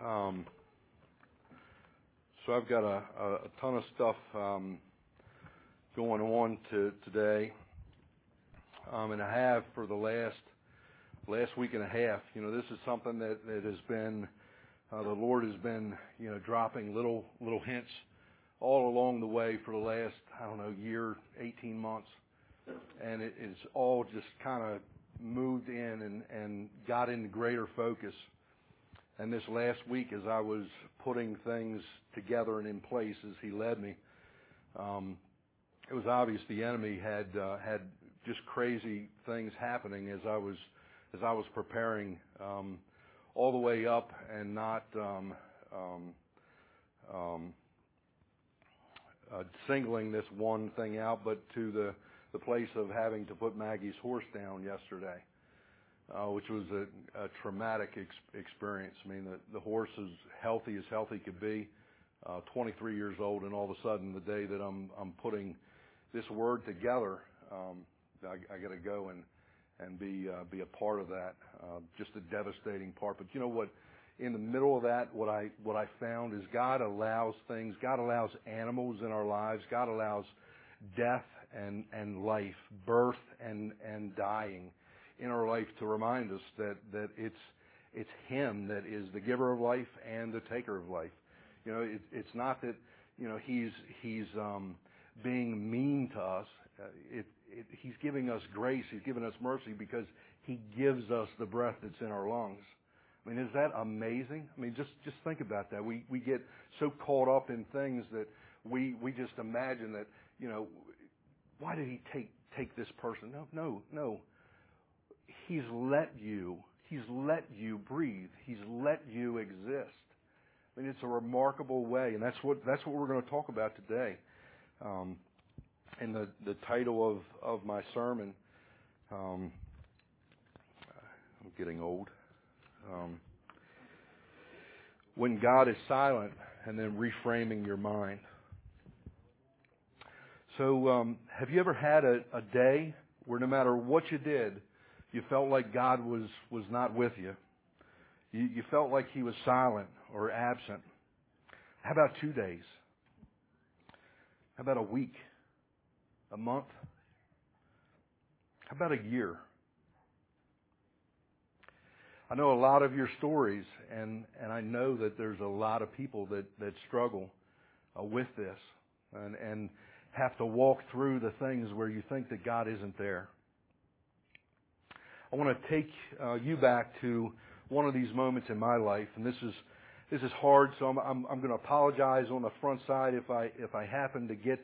So I've got a ton of stuff going on today, and I have for the last week and a half. This is something that has been the Lord has been dropping little hints all along the way for the last year, 18 months, and it's all just kind of moved in and got into greater focus. And this last week, as I was putting things together and in place as He led me, it was obvious the enemy had just crazy things happening as I was preparing all the way up and not singling this one thing out, but to the place of having to put Maggie's horse down yesterday, which was a traumatic experience. I mean, the horse is healthy as healthy could be, 23 years old, and all of a sudden, the day that I'm putting this word together, I got to go and be a part of that. Just a devastating part. But you know what? In the middle of that, what I found is God allows things. God allows animals in our lives. God allows death and life, birth and dying in our life to remind us that it's Him that is the giver of life and the taker of life. It's not that He's being mean to us. He's giving us grace. He's giving us mercy because He gives us the breath that's in our lungs. I mean, is that amazing? I mean, just think about that. We get so caught up in things that we just imagine that, why did He take this person? No. He's let you breathe. He's let you exist. I mean, it's a remarkable way, and that's what we're going to talk about today. And the title of my sermon, I'm getting old. When God is silent, and then reframing your mind. So, have you ever had a day where no matter what you did, you felt like God was not with you? You felt like He was silent or absent. How about 2 days? How about a week? A month? How about a year? I know a lot of your stories, and I know that there's a lot of people that struggle with this and have to walk through the things where you think that God isn't there. I want to take you back to one of these moments in my life, and this is hard, so I'm going to apologize on the front side if I happen to get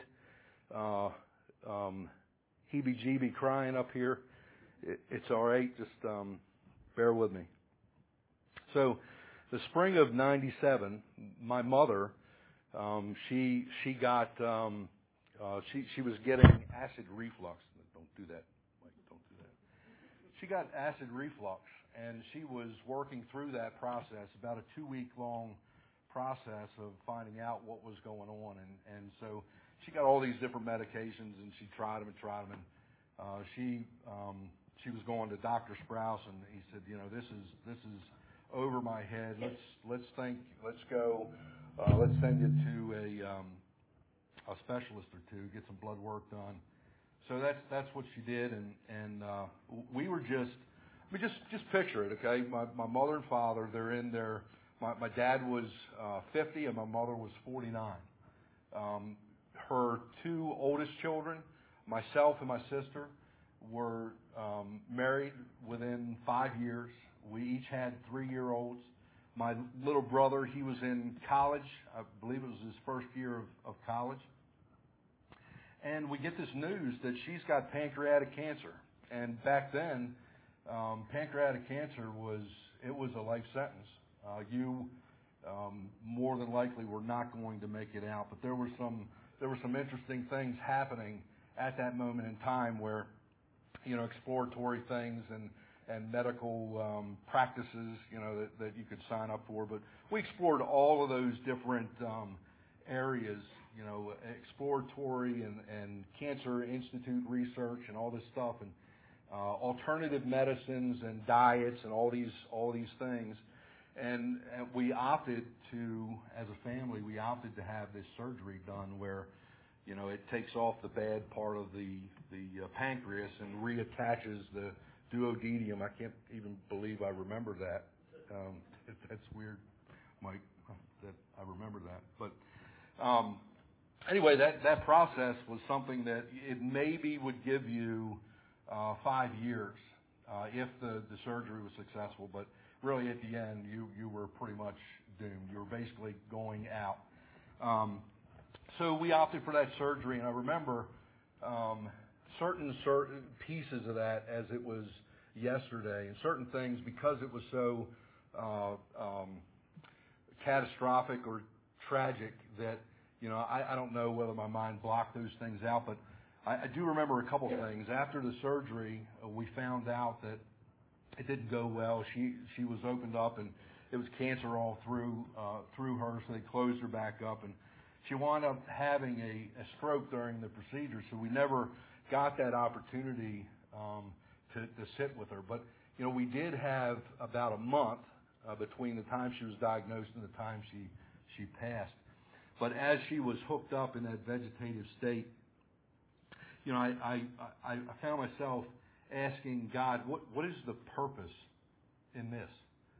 heebie-jeebie crying up here. It's all right. Just bear with me. So, the spring of '97, my mother, she got she was getting acid reflux. Don't do that, Mike. Don't do that. She got acid reflux, and she was working through that process, about a 2-week-long process of finding out what was going on, and so she got all these different medications, and she tried them, and she was going to Dr. Sprouse, and he said, this is over my head. Let's think. Let's go. Let's send you to a specialist or two, get some blood work done. So that's what she did, and we were just picture it, okay? My mother and father, they're in their. My dad was 50 and my mother was 49. Her 2 oldest children, myself and my sister, were married within 5 years. We each had 3-year-olds. My little brother, he was in college. I believe it was his first year of college. And we get this news that she's got pancreatic cancer. And back then, pancreatic cancer was a life sentence. You more than likely were not going to make it out. But there were some interesting things happening at that moment in time where, exploratory things and medical practices, that you could sign up for. But we explored all of those different areas, exploratory and Cancer Institute research and all this stuff, and alternative medicines and diets and all these things. And we opted to, as a family, to have this surgery done where, it takes off the bad part of the pancreas and reattaches the duodenum. I can't even believe I remember that. That's weird, Mike, that I remember that. But anyway, that process was something that it maybe would give you 5 years if the surgery was successful. But really, at the end, you were pretty much doomed. You were basically going out. So we opted for that surgery, and I remember certain pieces of that as it was yesterday, and certain things because it was so catastrophic or tragic that I don't know whether my mind blocked those things out, but I do remember a couple things. After the surgery, we found out that it didn't go well. She was opened up, and it was cancer all through her, so they closed her back up, and she wound up having a stroke during the procedure, so we never got that opportunity to sit with her. But, we did have about a month between the time she was diagnosed and the time she passed. But as she was hooked up in that vegetative state, I found myself asking God, what is the purpose in this?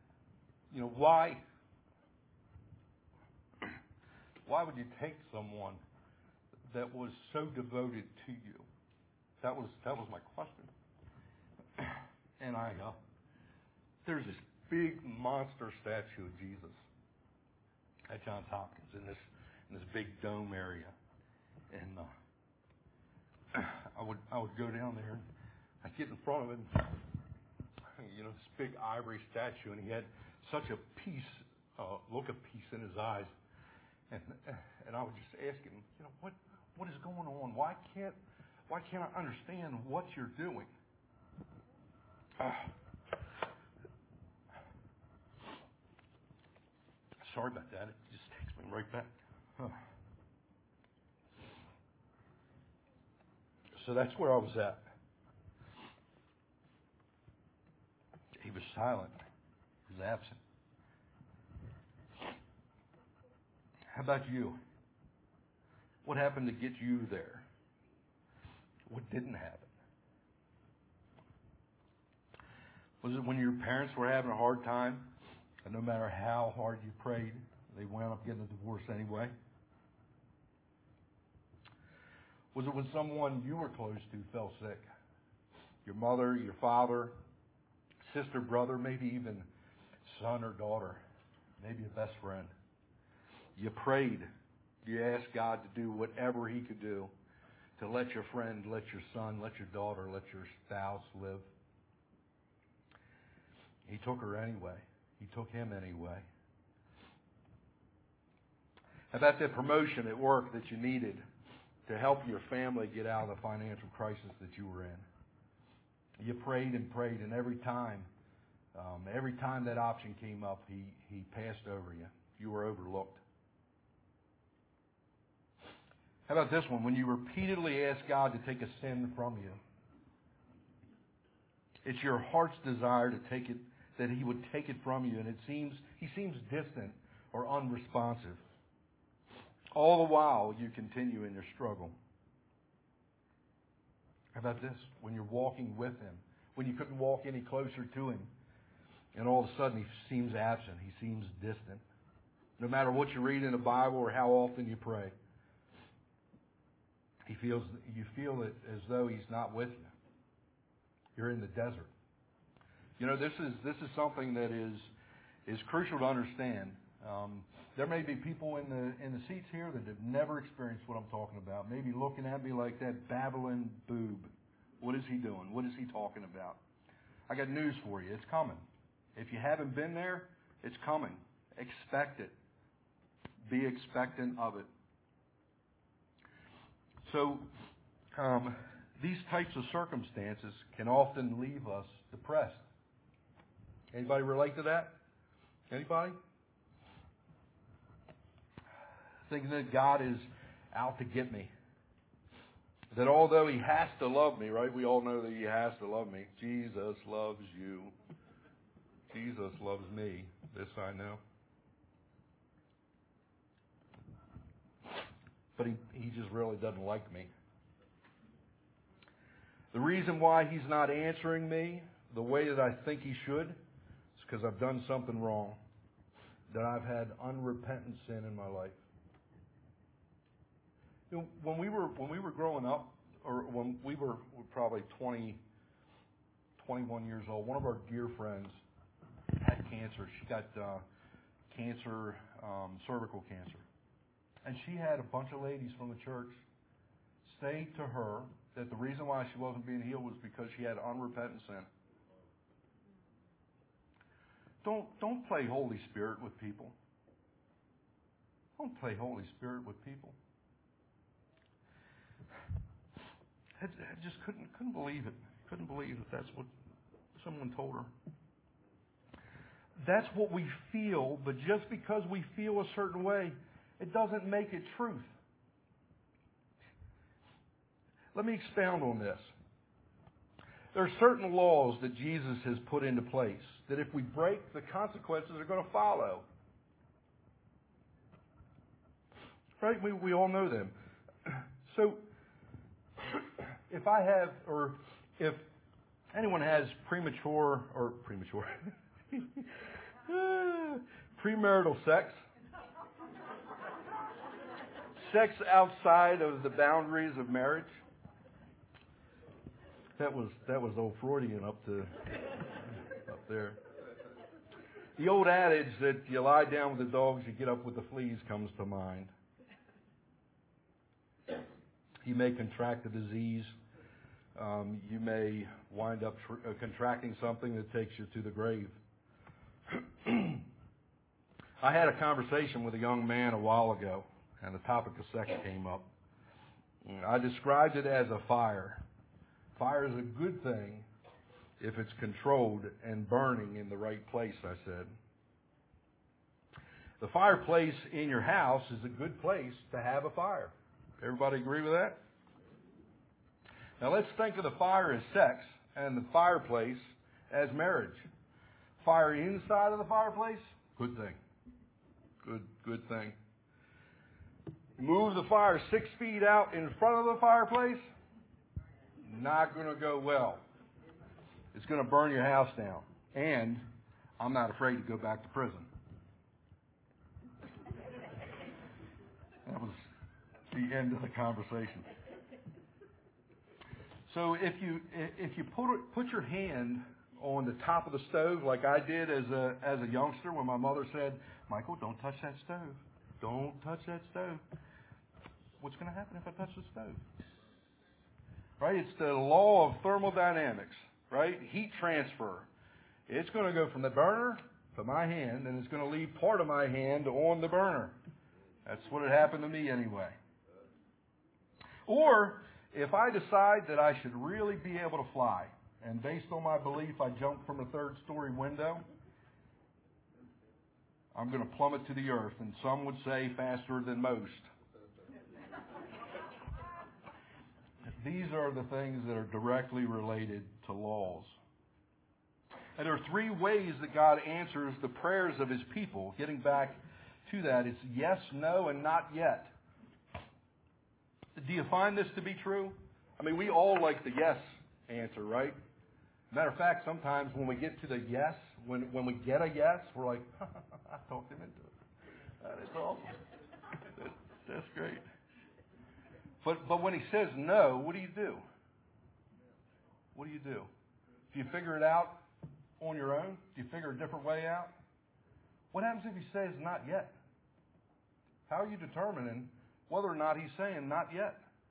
Why would you take someone that was so devoted to you? That was my question. And there's this big monster statue of Jesus at Johns Hopkins in this big dome area, and I would go down there and I'd get in front of it, and, this big ivory statue, and he had such a look of peace in his eyes. And I would just ask him, what is going on? Why can't I understand what you're doing? Sorry about that. It just takes me right back. So that's where I was at. He was silent. He was absent. How about you? What happened to get you there? What didn't happen? Was it when your parents were having a hard time, and no matter how hard you prayed, they wound up getting a divorce anyway? Was it when someone you were close to fell sick? Your mother, your father, sister, brother, maybe even son or daughter, maybe a best friend. You prayed. You asked God to do whatever He could do to let your friend, let your son, let your daughter, let your spouse live. He took her anyway. He took him anyway. How about that promotion at work that you needed to help your family get out of the financial crisis that you were in? You prayed and prayed, and every time that option came up, he passed over you. You were overlooked. How about this one? When you repeatedly ask God to take a sin from you, it's your heart's desire to take it, that He would take it from you, and He seems distant or unresponsive. All the while, you continue in your struggle. How about this? When you're walking with Him, when you couldn't walk any closer to Him, and all of a sudden He seems absent, He seems distant. No matter what you read in the Bible or how often you pray, you feel it as though He's not with you. You're in the desert. This is something that is crucial to understand. There may be people in the seats here that have never experienced what I'm talking about. Maybe looking at me like that Babylon boob. What is he doing? What is he talking about? I got news for you. It's coming. If you haven't been there, it's coming. Expect it. Be expectant of it. So, these types of circumstances can often leave us depressed. Anybody relate to that? Anybody? Thinking that God is out to get me. That although He has to love me, right? We all know that He has to love me. Jesus loves you. Jesus loves me. This I know. But he just really doesn't like me. The reason why he's not answering me the way that I think he should is because I've done something wrong, that I've had unrepentant sin in my life. You know, when we were growing up, or when we were probably 20, 21 years old, one of our dear friends had cancer. She got cancer, cervical cancer. And she had a bunch of ladies from the church say to her that the reason why she wasn't being healed was because she had unrepentant sin. Don't play Holy Spirit with people. Don't play Holy Spirit with people. I just couldn't believe it. Couldn't believe that that's what someone told her. That's what we feel, but just because we feel a certain way, it doesn't make it truth. Let me expound on this. There are certain laws that Jesus has put into place that if we break, the consequences are going to follow. Right? We all know them. So, if anyone has premarital sex outside of the boundaries of marriage. That was old Freudian up there. The old adage that you lie down with the dogs, you get up with the fleas comes to mind. You may contract a disease. You may wind up contracting something that takes you to the grave. I had a conversation with a young man a while ago, and the topic of sex came up. I described it as a fire. Fire is a good thing if it's controlled and burning in the right place, I said. The fireplace in your house is a good place to have a fire. Everybody agree with that? Now let's think of the fire as sex and the fireplace as marriage. Fire inside of the fireplace, good thing. Good thing. Move the fire 6 feet out in front of the fireplace, not going to go well. It's going to burn your house down. And I'm not afraid to go back to prison. That was the end of the conversation. So if you put your hand on the top of the stove like I did as a youngster when my mother said, "Michael, don't touch that stove. Don't touch that stove." What's going to happen if I touch the stove? Right? It's the law of thermodynamics, right? Heat transfer. It's going to go from the burner to my hand, and it's going to leave part of my hand on the burner. That's what had happened to me anyway. Or if I decide that I should really be able to fly, and based on my belief I jumped from a third-story window, I'm going to plummet to the earth, and some would say faster than most. These are the things that are directly related to laws. And there are 3 ways that God answers the prayers of His people. Getting back to that, it's yes, no, and not yet. Do you find this to be true? I mean, we all like the yes answer, right? Matter of fact, sometimes when we get to the yes, when we get a yes, we're like, I talked him into it. That is awesome. That's great. But when He says no, what do you do? What do you do? Do you figure it out on your own? Do you figure a different way out? What happens if He says not yet? How are you determining whether or not He's saying not yet?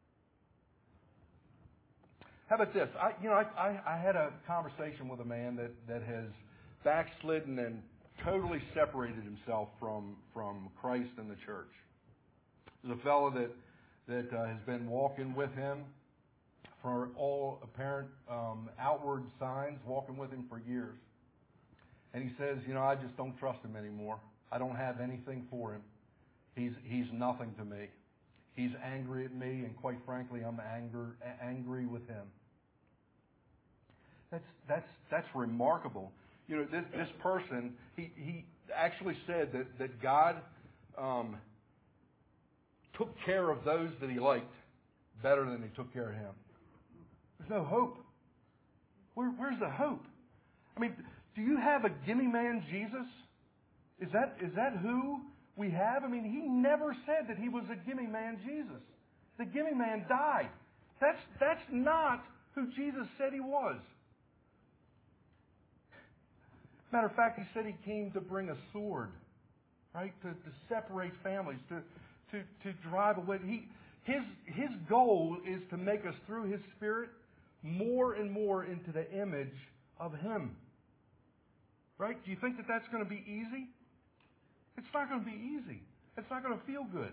How about this? I had a conversation with a man that has backslidden and totally separated himself from Christ and the church. There's a fellow that has been walking with him for all apparent outward signs, walking with him for years. And he says, I just don't trust him anymore. I don't have anything for him. He's nothing to me. He's angry at me, and quite frankly, I'm angry with him. That's remarkable. This person, actually said that God took care of those that He liked better than He took care of Him. There's no hope. Where's the hope? I mean, do you have a gimme man Jesus? Is that who we have? I mean, He never said that He was a gimme man Jesus. The gimme man died. That's not who Jesus said He was. Matter of fact, He said He came to bring a sword, right? To separate families, to drive away. His goal is to make us, through His Spirit, more and more into the image of Him. Right? Do you think that that's going to be easy? It's not going to be easy. It's not going to feel good.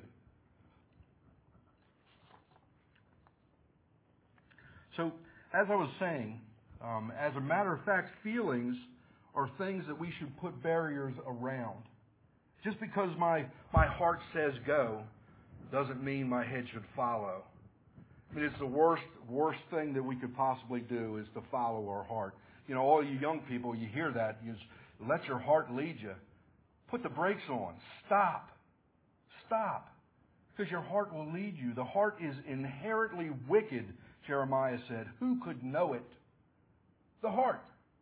So, as I was saying, as a matter of fact, feelings are things that we should put barriers around. Just because my heart says go doesn't mean my head should follow. I mean, it's the worst thing that we could possibly do is to follow our heart. You know, all you young people, you hear that. You just let your heart lead you. Put the brakes on. Stop. Because your heart will lead you. The heart is inherently wicked, Jeremiah said. Who could know it? The heart.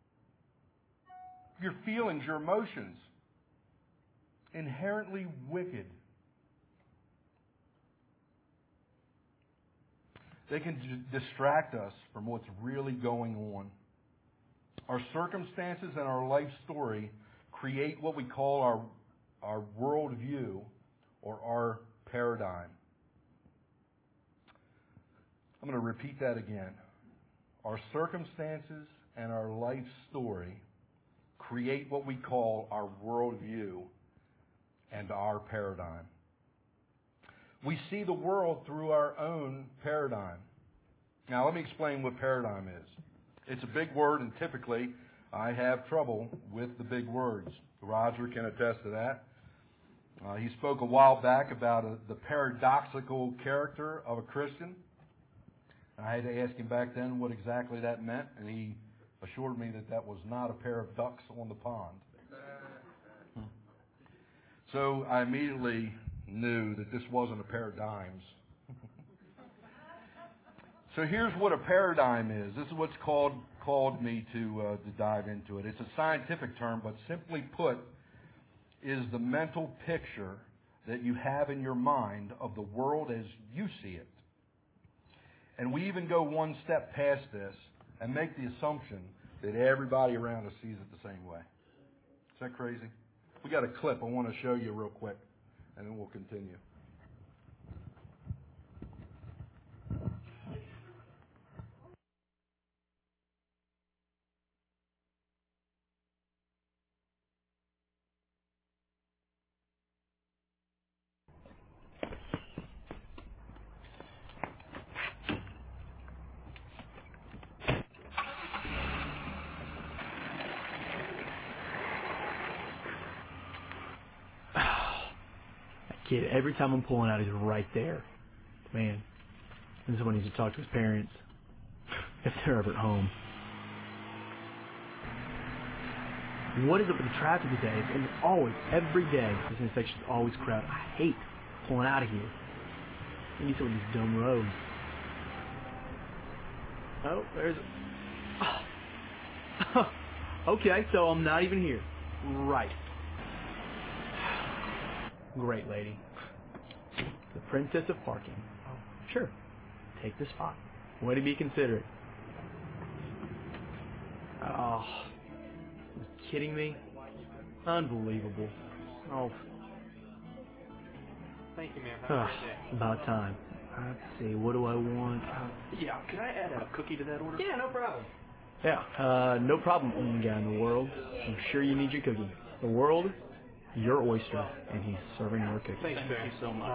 Your feelings, your emotions. Inherently wicked. They can distract us from what's really going on. Our circumstances and our life story create what we call our worldview or our paradigm. I'm going to repeat that again. Our circumstances and our life story create what we call our worldview and our paradigm. We see the world through our own paradigm. Now, let me explain what paradigm is. It's a big word, and typically I have trouble with the big words. Roger can attest to that. He spoke a while back about the paradoxical character of a Christian. I had to ask him back then what exactly that meant, and he assured me that was not a pair of ducks on the pond. So I immediately knew that this wasn't a pair of dimes. So here's what a paradigm is. This is what's called me to dive into it. It's a scientific term, but simply put, is the mental picture that you have in your mind of the world as you see it. And we even go one step past this and make the assumption that everybody around us sees it the same way. Is that crazy? We got a clip I want to show you real quick, and then we'll continue. Kid, every time I'm pulling out, he's right there. Man, this is when he needs to talk to his parents, if they're ever at home. What is up with the traffic today? And always, every day, this intersection is always crowded. I hate pulling out of here. I need some of these dumb roads. Oh, there's... Oh. Okay, so I'm not even here. Right. Great lady. The princess of parking. Oh, sure. Take the spot. Way to be considerate. Oh, you kidding me? Unbelievable. Oh. Thank you, ma'am. Have a great day. About time. Let's see, what do I want? Yeah, can I add a cookie to that order? Yeah, no problem. Yeah, no problem, only guy in the world. I'm sure you need your cookie. The world, your oyster, and he's serving your cookie. Thank you so much.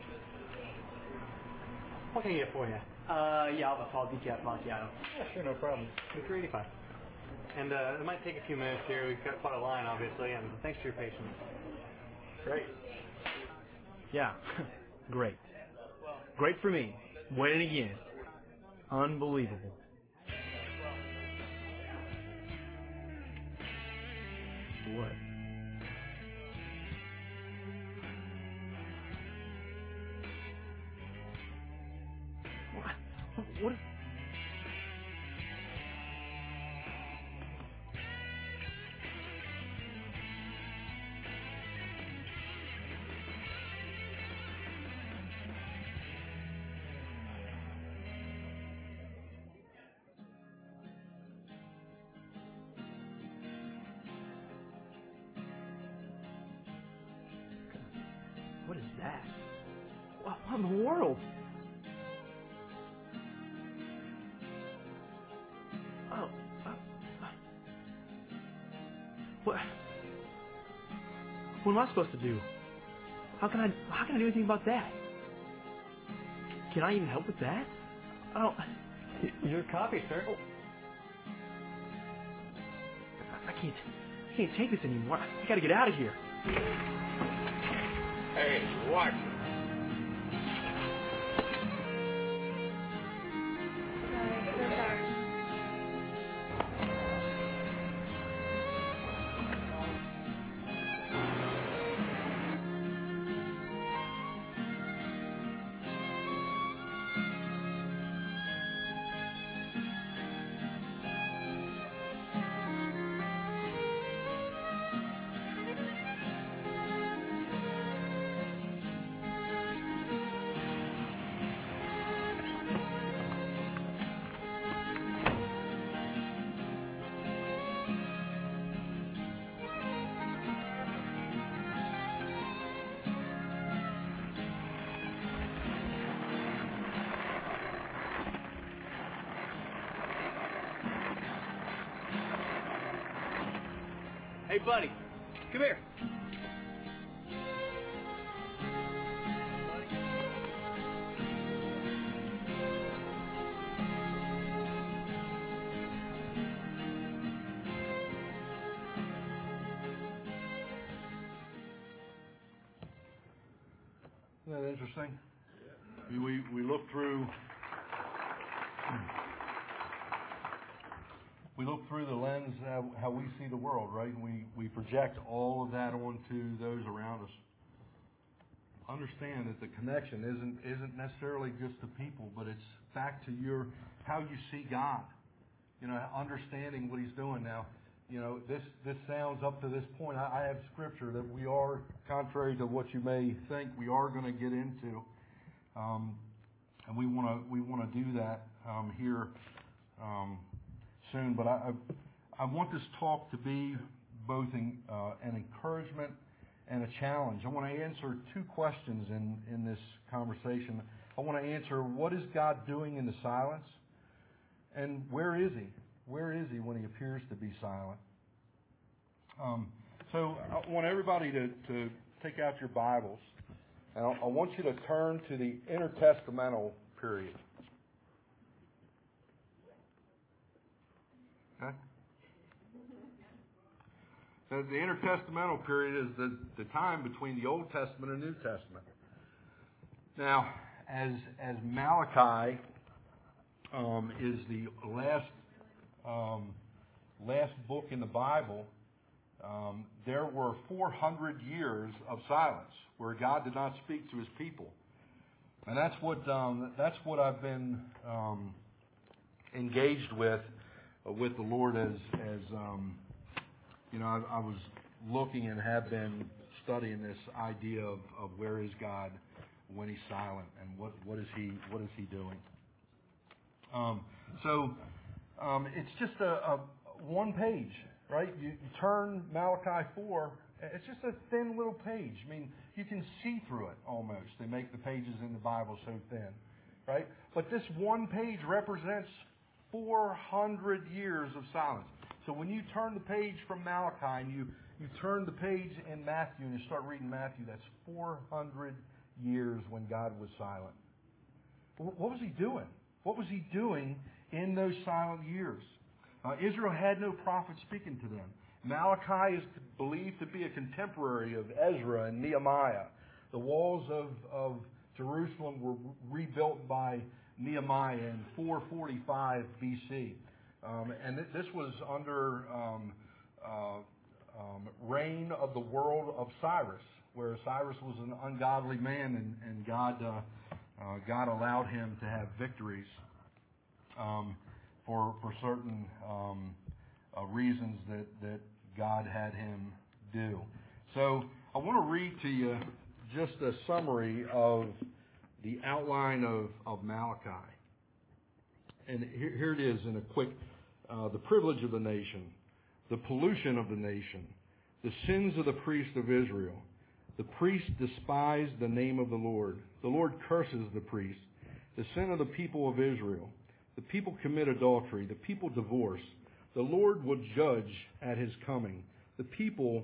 What can I get for you? Yeah, I'll have a tall decaf macchiato. Yeah, sure, no problem. It's $3.85. And it might take a few minutes here. We've got quite a line, obviously, and thanks for your patience. Great. Yeah, great. Great for me. Winning again. Unbelievable. What? What is... What is that? What in the world? Oh, what am I supposed to do? How can I do anything about that? Can I even help with that? I don't. Your coffee, sir. Oh. I can't take this anymore. I gotta get out of here. Hey, watch it. Hey, buddy, come here. Isn't that interesting? We look through the lens how we see the world, right? And we project all of that onto those around us. Understand that the connection isn't necessarily just to people, but it's back to how you see God. You know, understanding what He's doing now. You know, this sounds up to this point. I have scripture that we are, contrary to what you may think, we are going to get into, and we want to do that here soon. But I want this talk to be both an encouragement and a challenge. I want to answer two questions in this conversation. I want to answer, what is God doing in the silence, and where is He? Where is He when He appears to be silent? So I want everybody to take out your Bibles, and I want you to turn to the intertestamental period. Okay? So the intertestamental period is the time between the Old Testament and New Testament. Now, as Malachi is the last book in the Bible, there were 400 years of silence where God did not speak to His people, and that's what I've been engaged with the Lord as you know. I was looking and have been studying this idea of where is God when He's silent, and what is He doing. It's just a one page, right? You turn Malachi 4, it's just a thin little page. I mean, you can see through it almost. They make the pages in the Bible so thin, right? But this one page represents 400 years of silence. So when you turn the page from Malachi and you turn the page in Matthew and you start reading Matthew, that's 400 years when God was silent. What was He doing? What was He doing in those silent years? Israel had no prophet speaking to them. Malachi is believed to be a contemporary of Ezra and Nehemiah. The walls of Jerusalem were rebuilt by Nehemiah in 445 BC. And this was under reign of the world of Cyrus, where Cyrus was an ungodly man, and God allowed him to have victories. for certain reasons that God had him do. So I want to read to you just a summary of the outline of Malachi. And here it is in a quick, the privilege of the nation, the pollution of the nation, the sins of the priest of Israel. The priest despised the name of the Lord. The Lord curses the priest. The sin of the people of Israel. The people commit adultery. The people divorce. The Lord will judge at his coming. The people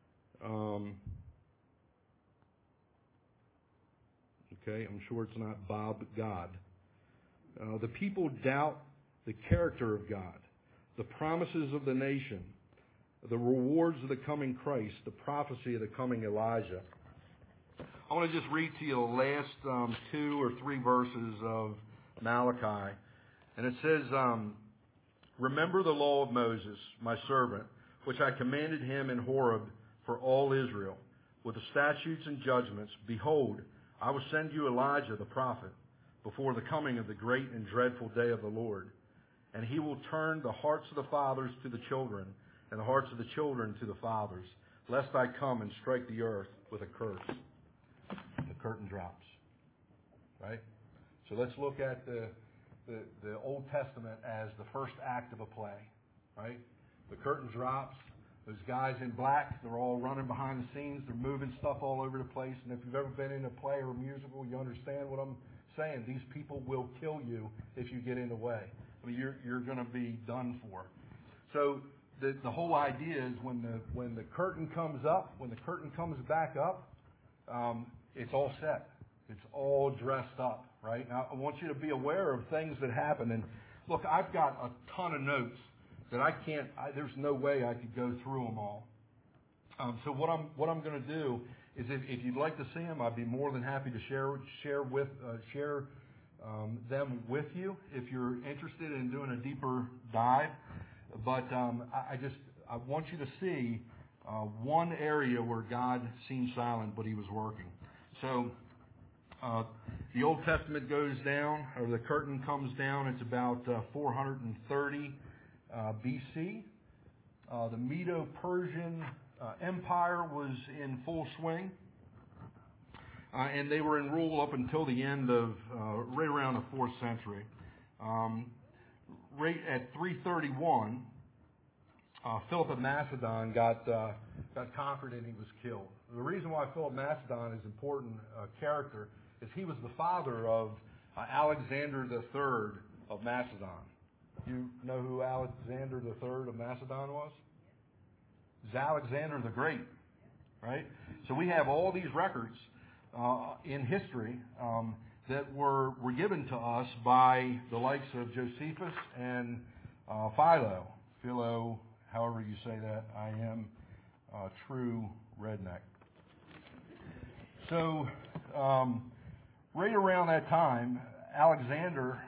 I'm sure it's not Bob God. The people doubt the character of God, the promises of the nation, the rewards of the coming Christ, the prophecy of the coming Elijah. I want to just read to you the last 2 or 3 verses of Malachi. And it says, remember the law of Moses, my servant, which I commanded him in Horeb for all Israel, with the statutes and judgments. Behold, I will send you Elijah the prophet before the coming of the great and dreadful day of the Lord. And he will turn the hearts of the fathers to the children, and the hearts of the children to the fathers, lest I come and strike the earth with a curse. The curtain drops. Right? So let's look at the Old Testament as the first act of a play. Right? The curtain drops. Those guys in black, they're all running behind the scenes. They're moving stuff all over the place. And if you've ever been in a play or a musical, you understand what I'm saying. These people will kill you if you get in the way. I mean, you're going to be done for. So the whole idea is when the curtain comes up, when the curtain comes back up, it's all set. It's all dressed up, right? Now, I want you to be aware of things that happen. And look, I've got a ton of notes that there's no way I could go through them all. So what I'm going to do is if you'd like to see them, I'd be more than happy to share them with you if you're interested in doing a deeper dive. But I want you to see one area where God seemed silent, but he was working. So the Old Testament goes down, or the curtain comes down. It's about 430 BC. The Medo-Persian Empire was in full swing. And they were in rule up until the end of, right around the 4th century. Right at 331, Philip of Macedon got conquered and he was killed. The reason why Philip of Macedon is an important character is he was the father of Alexander III of Macedon. You know who Alexander III of Macedon was? It was Alexander the Great, right? So we have all these records in history that were given to us by the likes of Josephus and Philo, however you say that. I am a true redneck. So right around that time, Alexander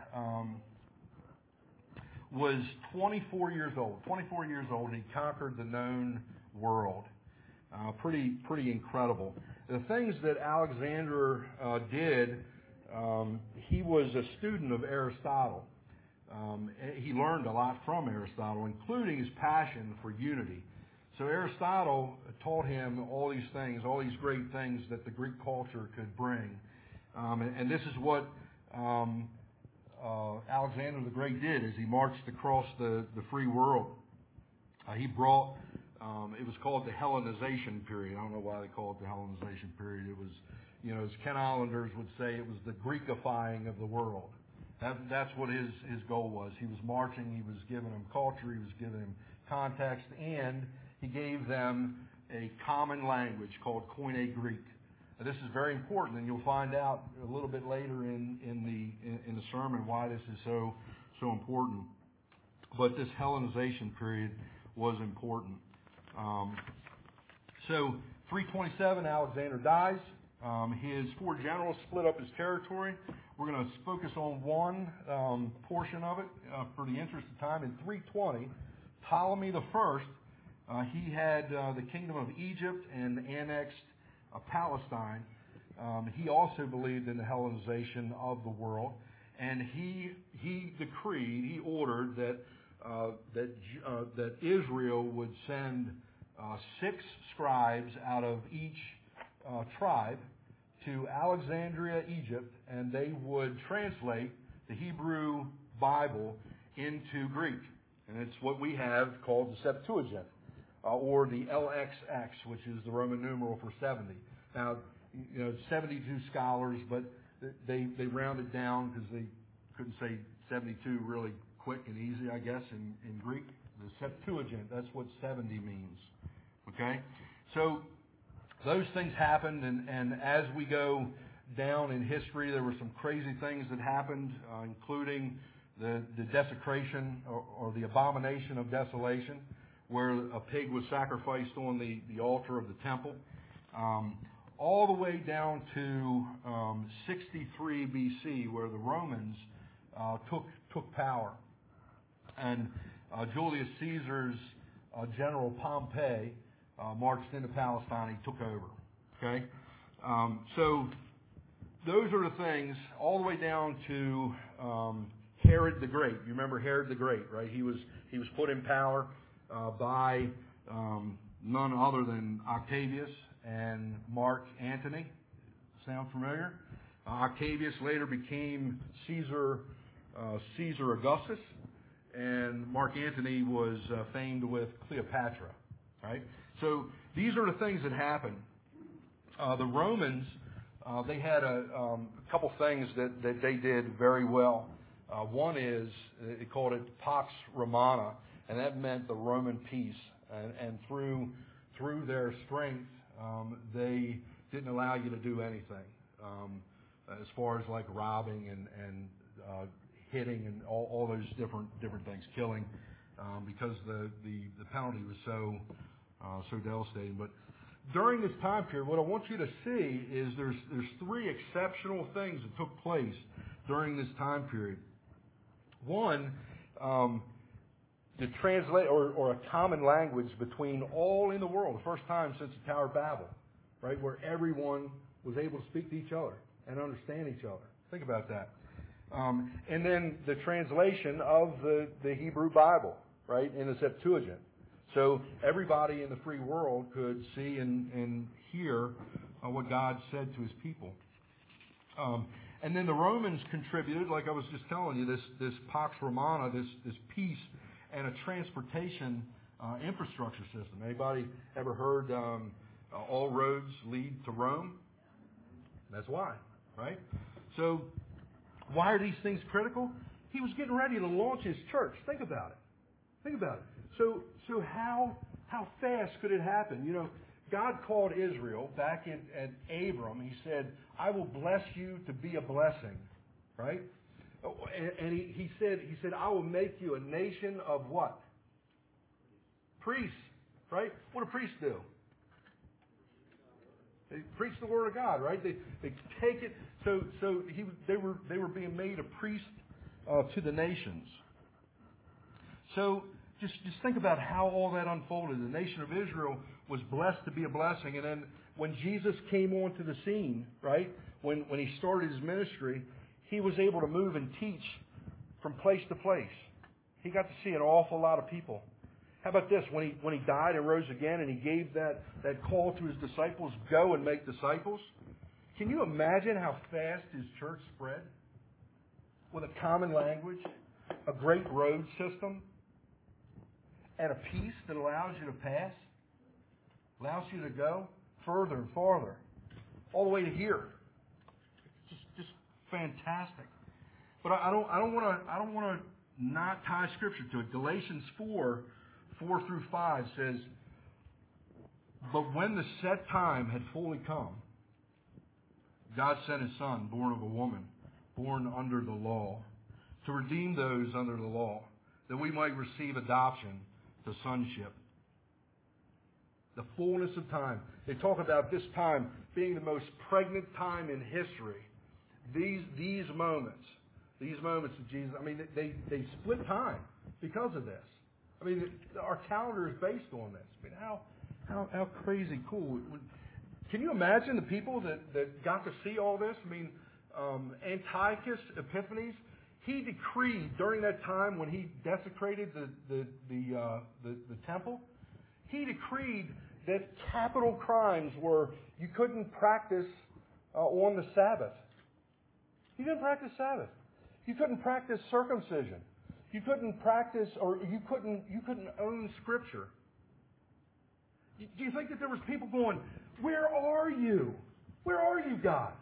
was 24 years old. 24 years old, he conquered the known world. Pretty incredible. The things that Alexander did, he was a student of Aristotle. He learned a lot from Aristotle, including his passion for unity. So Aristotle taught him all these things, all these great things that the Greek culture could bring. And this is what Alexander the Great did as he marched across the free world. He brought, it was called the Hellenization period. I don't know why they call it the Hellenization period. It was, as Ken Islanders would say, it was the Greekifying of the world. That's what his goal was. He was marching, he was giving them culture, he was giving them context, and he gave them a common language called Koine Greek. Now, this is very important, and you'll find out a little bit later in the sermon why this is so important. But this Hellenization period was important. So 327, Alexander dies. His 4 generals split up his territory. We're going to focus on one portion of it for the interest of time. In 320, Ptolemy I, he had the kingdom of Egypt and annexed Palestine. He also believed in the Hellenization of the world. and he decreed, he ordered that Israel would send 6 scribes out of each tribe to Alexandria, Egypt, and they would translate the Hebrew Bible into Greek. And it's what we have called the Septuagint, or the LXX, which is the Roman numeral for 70. Now, 72 scholars, but they rounded down because they couldn't say 72 really quick and easy, I guess, in Greek. The Septuagint, that's what 70 means. Okay? So those things happened, and as we go down in history, there were some crazy things that happened, including the desecration or the abomination of desolation, where a pig was sacrificed on the altar of the temple, all the way down to 63 BC, where the Romans took power. And Julius Caesar's general Pompey marched into Palestine. He took over. Okay, so those are the things, all the way down to Herod the Great. You remember Herod the Great, right? He was put in power by none other than Octavius and Mark Antony. Sound familiar? Octavius later became Caesar Augustus, and Mark Antony was famed with Cleopatra. Right? So these are the things that happened. The Romans, they had a couple things that they did very well. One is, they called it Pax Romana, and that meant the Roman peace. And through their strength, they didn't allow you to do anything, as far as like robbing and hitting and all those different things, killing, because the penalty was so devastating. But during this time period, what I want you to see is there's 3 exceptional things that took place during this time period. One, to translate or a common language between all in the world, the first time since the Tower of Babel, right, where everyone was able to speak to each other and understand each other. Think about that. And then the translation of the Hebrew Bible, right, in the Septuagint. So everybody in the free world could see and hear what God said to His people. And then the Romans contributed, like I was just telling you, this Pax Romana, this peace and a transportation infrastructure system. Anybody ever heard all roads lead to Rome? That's why, right? So why are these things critical? He was getting ready to launch his church. Think about it. So how fast could it happen? God called Israel back at Abram. He said, "I will bless you to be a blessing," right? And he said, "I will make you a nation of what? Priests," right? What do priests do? They preach the word of God, right? They take it. So they were being made a priest to the nations. So just think about how all that unfolded. The nation of Israel was blessed to be a blessing, and then when Jesus came onto the scene, right, when he started his ministry, he was able to move and teach from place to place. He got to see an awful lot of people. How about this? When he died and rose again, and he gave that call to his disciples, "Go and make disciples." Can you imagine how fast his church spread? With a common language, a great road system, and a peace that allows you to pass, allows you to go further and farther, all the way to here. Just fantastic. But I don't want to not tie Scripture to it. Galatians 4:4-5 says, "But when the set time had fully come, God sent His Son, born of a woman, born under the law, to redeem those under the law, that we might receive adoption to sonship." The fullness of time. They talk about this time being the most pregnant time in history. These moments of Jesus, I mean, they split time because of this. I mean, our calendar is based on this. I mean, how crazy cool. Can you imagine the people that got to see all this? I mean, Antiochus Epiphanes, he decreed during that time when he desecrated the temple, he decreed that capital crimes were you couldn't practice on the Sabbath. You didn't practice Sabbath. You couldn't practice circumcision. You couldn't practice, or you couldn't own Scripture. Do you think that there was people going, "Where are you? Where are you, God?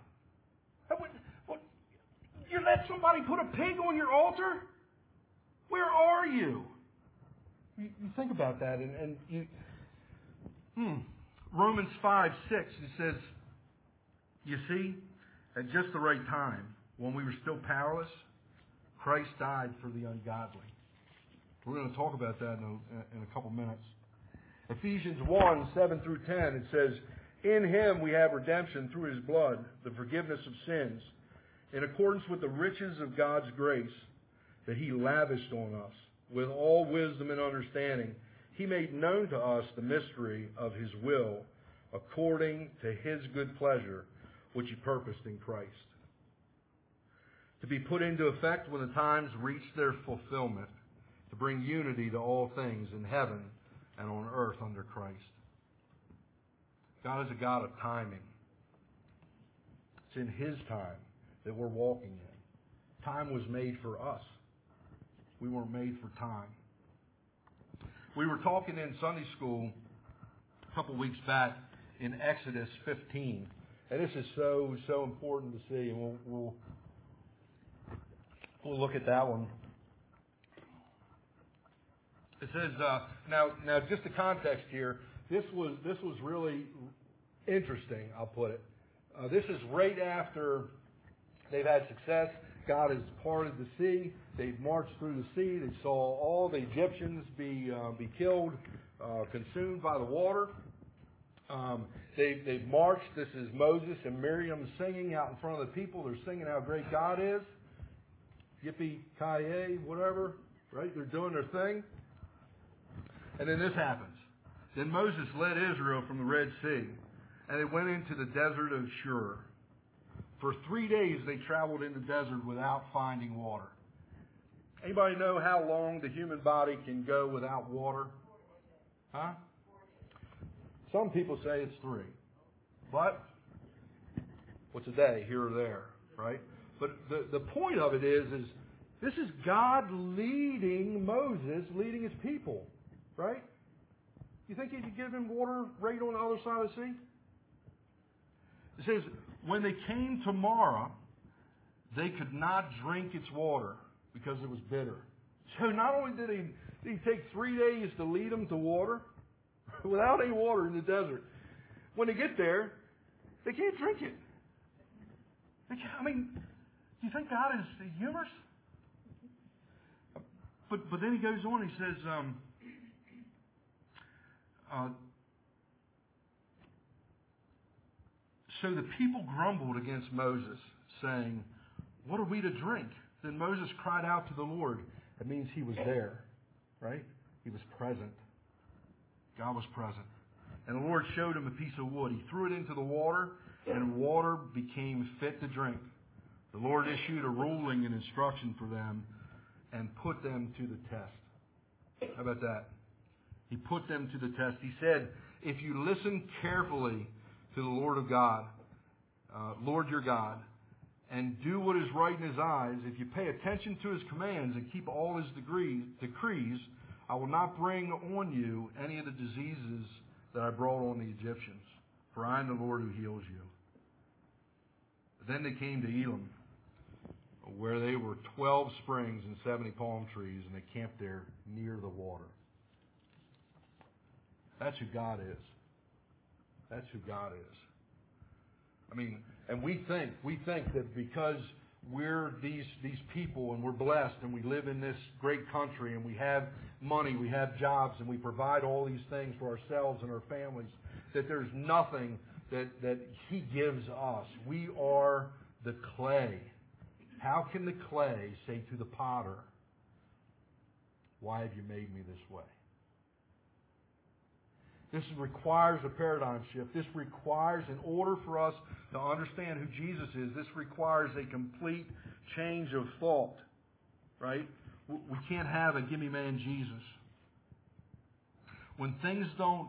You let somebody put a pig on your altar? Where are you?" You think about that, and you. Romans 5:6, it says, "You see, at just the right time, when we were still powerless, Christ died for the ungodly." We're going to talk about that in a couple minutes. Ephesians 1:7-10, it says, "In Him we have redemption through His blood, the forgiveness of sins, in accordance with the riches of God's grace that He lavished on us. With all wisdom and understanding, He made known to us the mystery of His will, according to His good pleasure, which He purposed in Christ, to be put into effect when the times reach their fulfillment, to bring unity to all things in heaven and on earth under Christ." God is a God of timing. It's in His time that we're walking in. Time was made for us. We weren't made for time. We were talking in Sunday school a couple weeks back in Exodus 15, and this is so important to see, and we'll look at that one. It says now just the context here. This was really interesting. I'll put it. This is right after they've had success. God has parted the sea. They've marched through the sea. They saw all the Egyptians be killed, consumed by the water. They've marched. This is Moses and Miriam singing out in front of the people. They're singing how great God is. Yippee-ki-yay, whatever. Right? They're doing their thing. And then this happens. Then Moses led Israel from the Red Sea, and they went into the desert of Shur. For 3 days they traveled in the desert without finding water. Anybody know how long the human body can go without water? Huh? Some people say it's 3. But what's a day here or there, right? But the point of it is this is God leading Moses, leading his people, right? You think he could give him water right on the other side of the sea? It says, when they came to Marah, they could not drink its water because it was bitter. So not only did he take 3 days to lead them to water, without any water in the desert, when they get there, they can't drink it. Do you think God is humorous? But then he goes on, he says, so the people grumbled against Moses, saying, "What are we to drink?" Then Moses cried out to the Lord. That means he was there, right? He was present. God was present. And the Lord showed him a piece of wood. He threw it into the water, and water became fit to drink. The Lord issued a ruling and instruction for them and put them to the test. How about that? He put them to the test. He said, if you listen carefully to the Lord of God, Lord your God, and do what is right in His eyes, if you pay attention to His commands and keep all His decrees, I will not bring on you any of the diseases that I brought on the Egyptians, for I am the Lord who heals you. Then they came to Elim, where there were 12 springs and 70 palm trees, and they camped there near the water. That's who God is. That's who God is. And we think that because we're these people and we're blessed and we live in this great country and we have money, we have jobs, and we provide all these things for ourselves and our families, that there's nothing that He gives us. We are the clay. How can the clay say to the potter, "Why have you made me this way?" This requires a paradigm shift. This requires, in order for us to understand who Jesus is, this requires a complete change of thought. right? We can't have a gimme man Jesus. When things don't,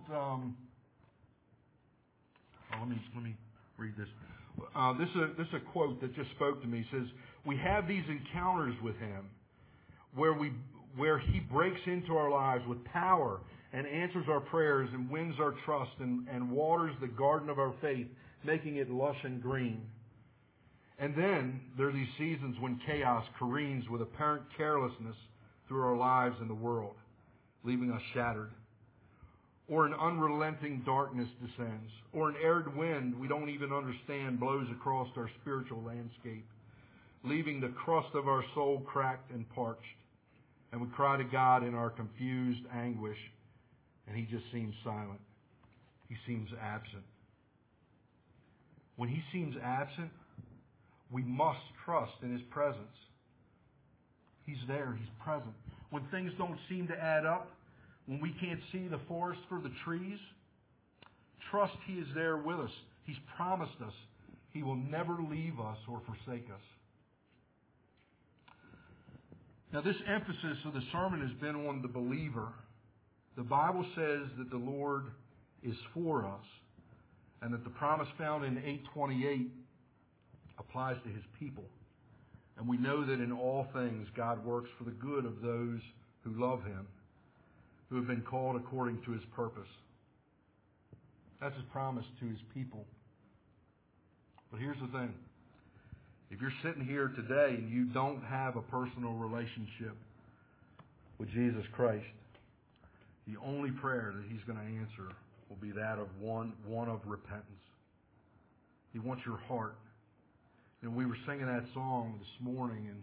let me read this. This is a quote that just spoke to me. It says, "We have these encounters with Him, where He breaks into our lives with power and answers our prayers and wins our trust and waters the garden of our faith, making it lush and green. And then there are these seasons when chaos careens with apparent carelessness through our lives and the world, leaving us shattered. Or an unrelenting darkness descends, or an arid wind we don't even understand blows across our spiritual landscape, leaving the crust of our soul cracked and parched. And we cry to God in our confused anguish, and He just seems silent. He seems absent. When He seems absent, we must trust in His presence. He's there. He's present. When things don't seem to add up, when we can't see the forest for the trees, trust He is there with us. He's promised us He will never leave us or forsake us. Now, this emphasis of the sermon has been on the believer. The Bible says that the Lord is for us, and that the promise found in 8:28 applies to His people. And we know that in all things God works for the good of those who love Him, who have been called according to His purpose. That's His promise to His people. But here's the thing. If you're sitting here today and you don't have a personal relationship with Jesus Christ, the only prayer that He's going to answer will be that of one of repentance. He wants your heart. And we were singing that song this morning, and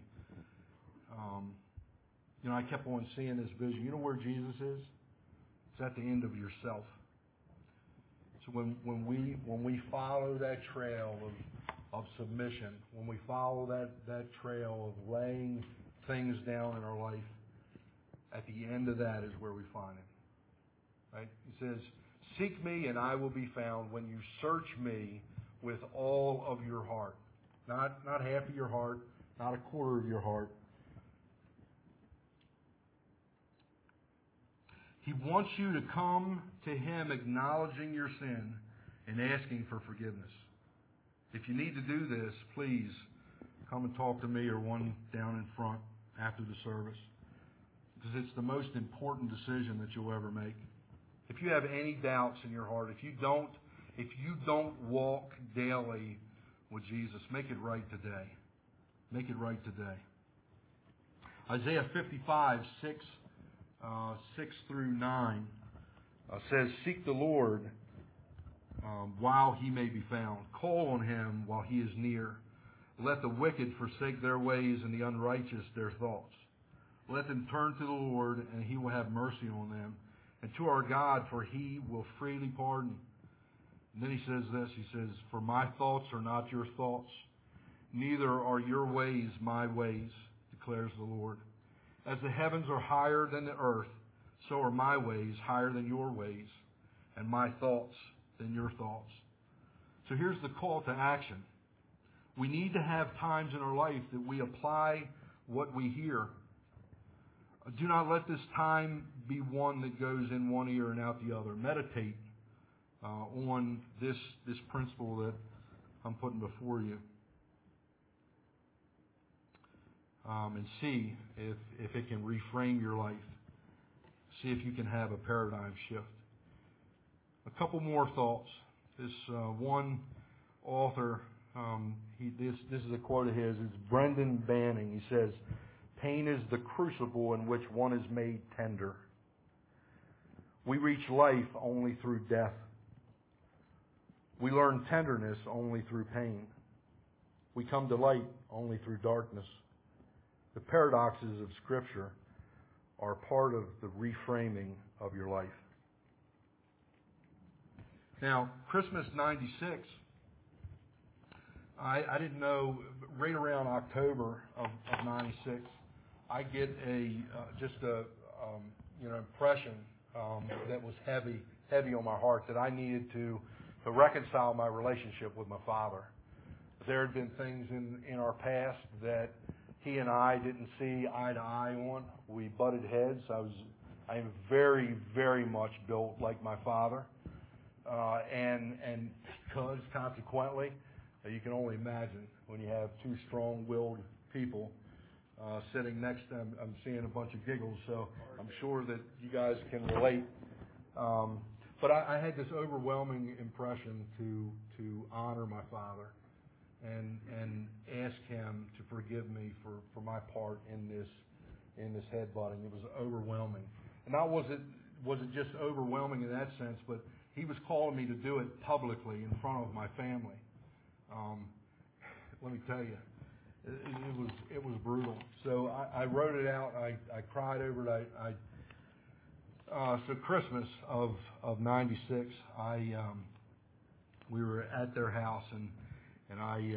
I kept on seeing this vision. You know where Jesus is? It's at the end of yourself. So when we follow that trail of submission, when we follow that trail of laying things down in our life, at the end of that is where we find Him. Right? He says, "Seek me and I will be found when you search me with all of your heart." Not half of your heart, not a quarter of your heart. He wants you to come to Him acknowledging your sin and asking for forgiveness. If you need to do this, please come and talk to me or one down in front after the service, because it's the most important decision that you'll ever make. If you have any doubts in your heart, if you don't walk daily with Jesus, make it right today. Make it right today. Isaiah 55, 6 through 9 says, "Seek the Lord while He may be found. Call on Him while He is near. Let the wicked forsake their ways and the unrighteous their thoughts. Let them turn to the Lord, and He will have mercy on them, and to our God, for He will freely pardon." And then he says this, he says, "For my thoughts are not your thoughts, neither are your ways my ways, declares the Lord. As the heavens are higher than the earth, so are my ways higher than your ways, and my thoughts than your thoughts." So here's the call to action. We need to have times in our life that we apply what we hear. Do not let this time be one that goes in one ear and out the other. Meditate on this principle that I'm putting before you, and see if it can reframe your life. See if you can have a paradigm shift. A couple more thoughts. This one author, this is a quote of his. It's Brendan Banning. He says, "Pain is the crucible in which one is made tender. We reach life only through death. We learn tenderness only through pain. We come to light only through darkness. The paradoxes of Scripture are part of the reframing of your life." Now, Christmas '96, I didn't know, right around October of '96, I get just a impression that was heavy on my heart, that I needed to reconcile my relationship with my father. There had been things in our past that he and I didn't see eye to eye on. We butted heads. I am very, very much built like my father, and because consequently, you can only imagine when you have two strong-willed people sitting next to them. I'm seeing a bunch of giggles, so I'm sure that you guys can relate. But I had this overwhelming impression to honor my father and ask him to forgive me for my part in this headbutting. It was overwhelming. And not was it just overwhelming in that sense, but he was calling me to do it publicly in front of my family. Let me tell you, it was brutal. So I wrote it out. I cried over it. So Christmas of '96, we were at their house and I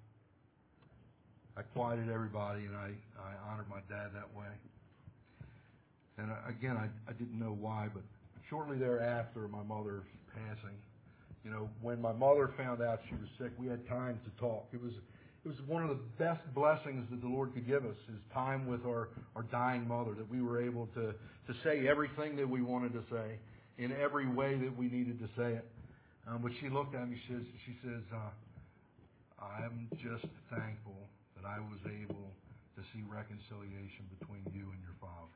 quieted everybody and I honored my dad that way. And again, I didn't know why, but shortly thereafter, my mother's passing, when my mother found out she was sick, we had time to talk. It was one of the best blessings that the Lord could give us, is time with our dying mother, that we were able to say everything that we wanted to say in every way that we needed to say it. But she looked at me, she says, I'm just thankful that I was able to see reconciliation between you and your father.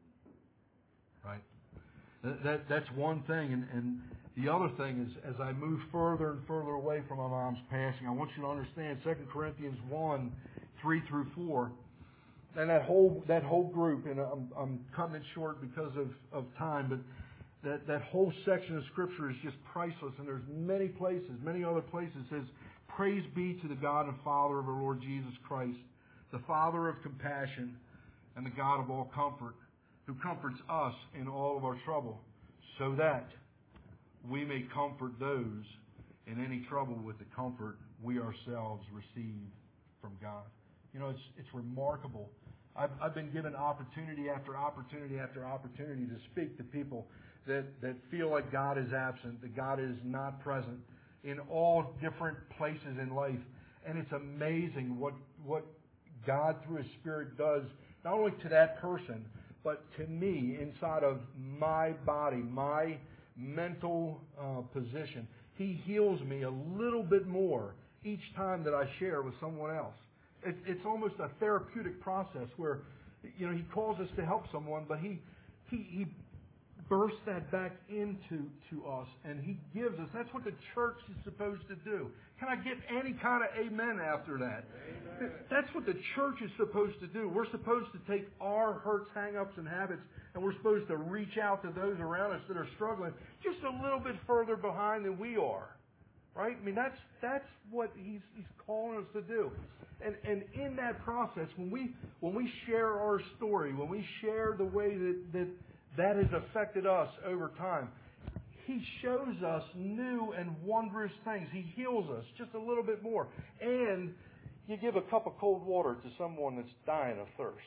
Right? That's one thing. And the other thing is, as I move further and further away from my mom's passing, I want you to understand 2 Corinthians 1, 3 through 4, and that whole group, and I'm cutting it short because of time, but that whole section of Scripture is just priceless. And there's many other places, it says, praise be to the God and Father of our Lord Jesus Christ, the Father of compassion and the God of all comfort, who comforts us in all of our trouble, so that we may comfort those in any trouble with the comfort we ourselves receive from God. It's remarkable. I've been given opportunity after opportunity after opportunity to speak to people that feel like God is absent, that God is not present in all different places in life. And it's amazing what God through His Spirit does, not only to that person, but to me inside of my body, my mental position. He heals me a little bit more each time that I share with someone else. It's almost a therapeutic process where, He calls us to help someone, but He bursts that back into us, and He gives us. That's what the church is supposed to do. Can I get any kind of amen after that? Amen. That's what the church is supposed to do. We're supposed to take our hurts, hang-ups, and habits, and we're supposed to reach out to those around us that are struggling just a little bit further behind than we are. Right? I mean, that's what He's calling us to do. And in that process, when we share our story, when we share the way that has affected us over time, He shows us new and wondrous things. He heals us just a little bit more. And you give a cup of cold water to someone that's dying of thirst.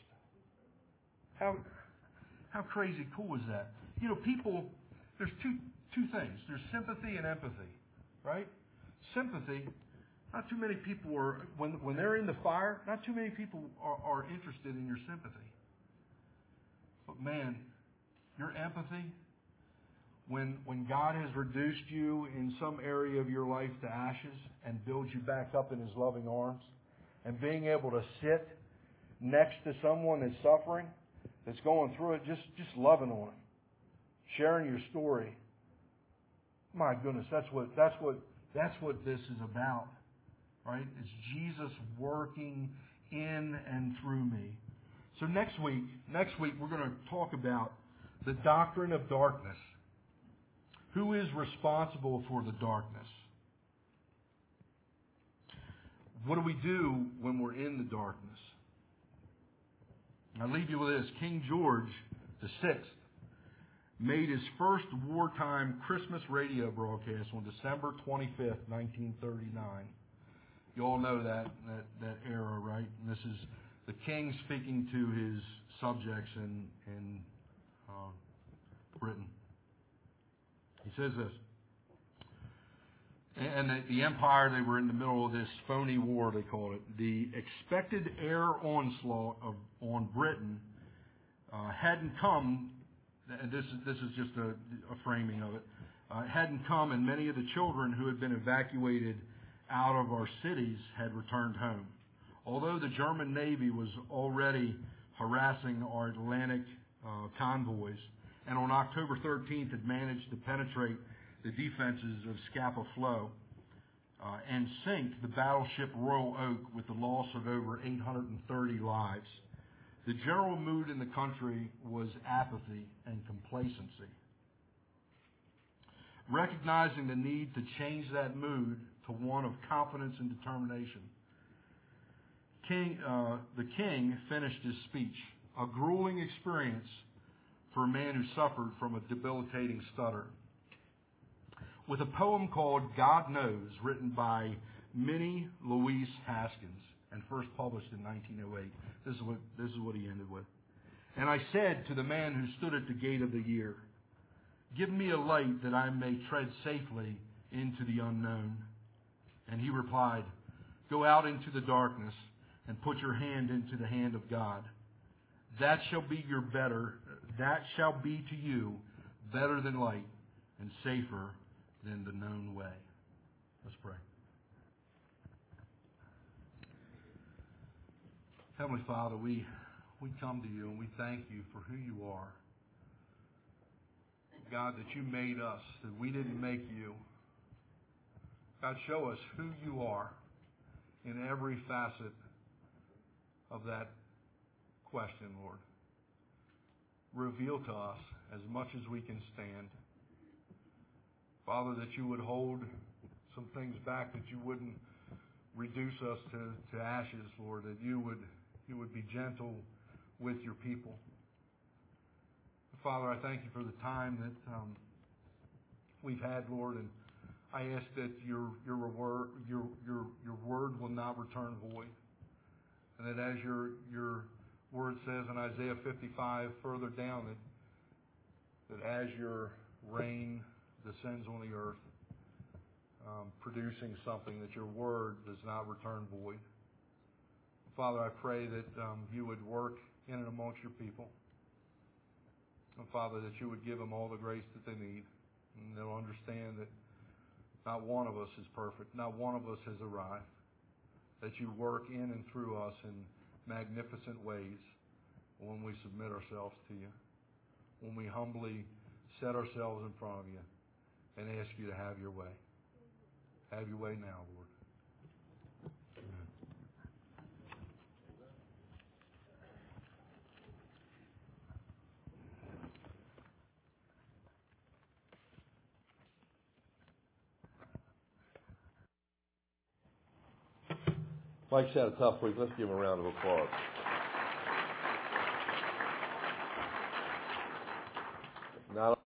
How crazy cool is that? People, there's two things. There's sympathy and empathy, right? Sympathy, not too many people are, when they're in the fire, not too many people are interested in your sympathy. But man, your empathy, when God has reduced you in some area of your life to ashes and builds you back up in His loving arms, and being able to sit next to someone that's suffering, that's going through it, just loving on them, sharing your story. My goodness, that's what this is about, right? It's Jesus working in and through me. So next week we're going to talk about the doctrine of darkness. Who is responsible for the darkness? What do we do when we're in the darkness? I'll leave you with this. King George VI made his first wartime Christmas radio broadcast on December 25th, 1939. You all know that era, right? And this is the king speaking to his subjects in Britain. He says this: And the empire, they were in the middle of this phony war, they called it. The expected air onslaught on Britain hadn't come. And this is just a framing of it. Hadn't come, and many of the children who had been evacuated out of our cities had returned home. Although the German Navy was already harassing our Atlantic convoys, and on October 13th had managed to penetrate the defenses of Scapa Flow and sink the battleship Royal Oak with the loss of over 830 lives. The general mood in the country was apathy and complacency. Recognizing the need to change that mood to one of confidence and determination, the king finished his speech, a grueling experience for a man who suffered from a debilitating stutter, with a poem called God Knows, written by Minnie Louise Haskins and first published in 1908. This is what he ended with. And I said to the man who stood at the gate of the year, give me a light that I may tread safely into the unknown. And he replied, go out into the darkness and put your hand into the hand of God. That shall be to you better than light and safer than the known way. Let's pray. Heavenly Father, we come to you and we thank you for who you are. God, that you made us, that we didn't make you. God, show us who you are in every facet of that question, Lord. Reveal to us as much as we can stand. Father, that you would hold some things back, that you wouldn't reduce us to ashes, Lord, that you would be gentle with your people. Father, I thank you for the time that we've had, Lord, and I ask that your word will not return void, and that as your word says in Isaiah 55 further down, that as your rain descends on the earth, producing something, that your word does not return void. Father, I pray that you would work in and amongst your people. And Father, that you would give them all the grace that they need. And they'll understand that not one of us is perfect. Not one of us has arrived. That you work in and through us in magnificent ways when we submit ourselves to you. When we humbly set ourselves in front of you and ask you to have your way. Have your way now, Lord. Mike's had a tough week. Let's give him a round of applause. Not